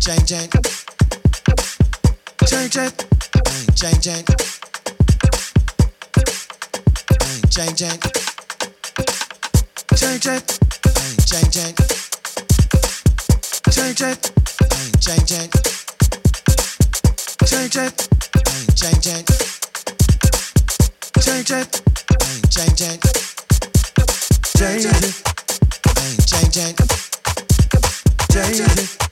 changing. Change it. Ain't changing. Ain't changing. Change it. Ain't changing. Change it. Ain't changing. Change it. Ain't changing. Change it. Ain't changing. Change it. Ain't changing. Change it.